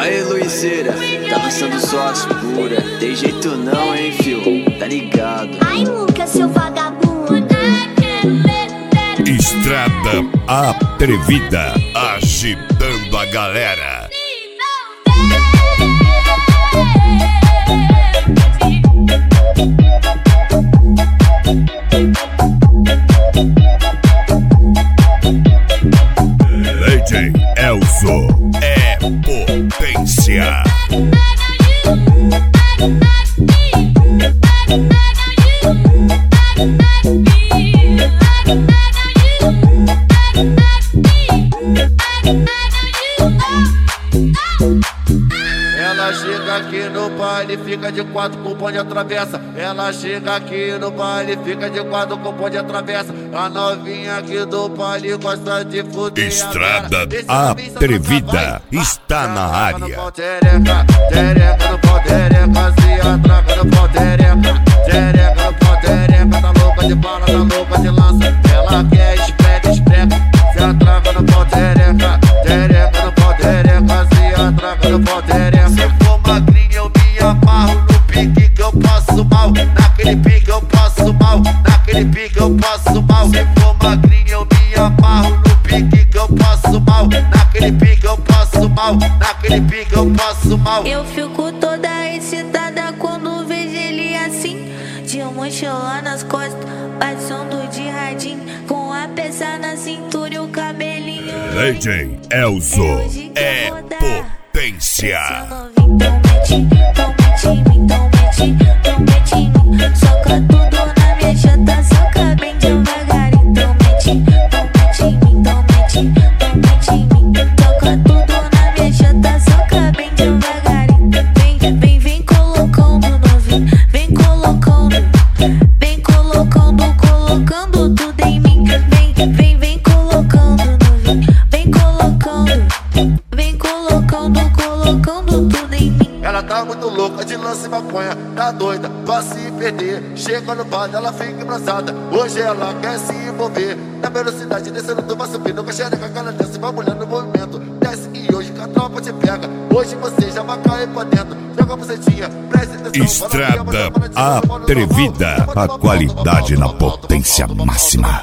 Aí, Luizeira, tá lançando só as pura. Tem jeito não, hein, fio? Tá ligado? Ai, Lucas, seu vagabundo. Estrada Atrevida, agitando a galera. DJ Elzo é potência. Ela chega aqui no baile, fica de quatro com o bonde atravessa. Ela chega aqui no baile, fica de quatro com o bonde atravessa. A novinha aqui do baile gosta de fuder. Estrada Atrevida está na área. Tereca, tereca no pau, tereca, se atraca no pau, tereca. Tereca no pau, tereca, tá louca de bala, tá louca de lança. Ela quer espreca, espreca, se atraca no pau, tereca. Tereca no pau, tereca, se atraca no pau, tereca. Se for magrinha eu me amarro no pique que eu passo mal. Naquele pique eu passo mal, naquele pique eu passo mal. Se for magrinha eu me amarro no pique que eu passo mal. Naquele pique eu passo mal, naquele pique eu passo mal. Eu fico toda excitada quando vejo ele assim, de mochila nas costas, passando de radinho, com a peça na cintura e o cabelinho. DJ Elzo é potência. Então mete em mim, então mete em mim. Soca tudo na minha chata, soca bem devagar. Então mete em mim, então mete em mim. Soca tudo na minha chata, soca bem devagar. Vem colocando novinho, vem colocando tudo em mim. Vem colocando novinho, vem colocando tudo em mim. Ela tá muito louca de lance e maconha, tá doida pra se perder. Chega no bar, ela fica embraçada. Hoje ela quer se envolver. Na velocidade descendo, tu vai subindo com a xereca, aquela desce, vai mulher no movimento. Desce e hoje que a tropa te pega. Hoje você já vai cair pra dentro. Joga a bucetinha, presta atenção. Estrada Atrevida, a qualidade na potência máxima.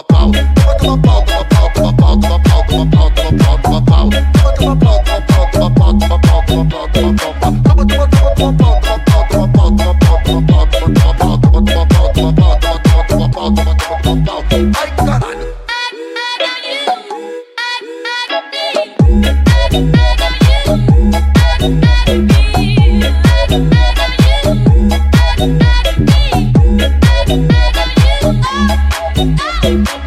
Ai, caralho. Ai,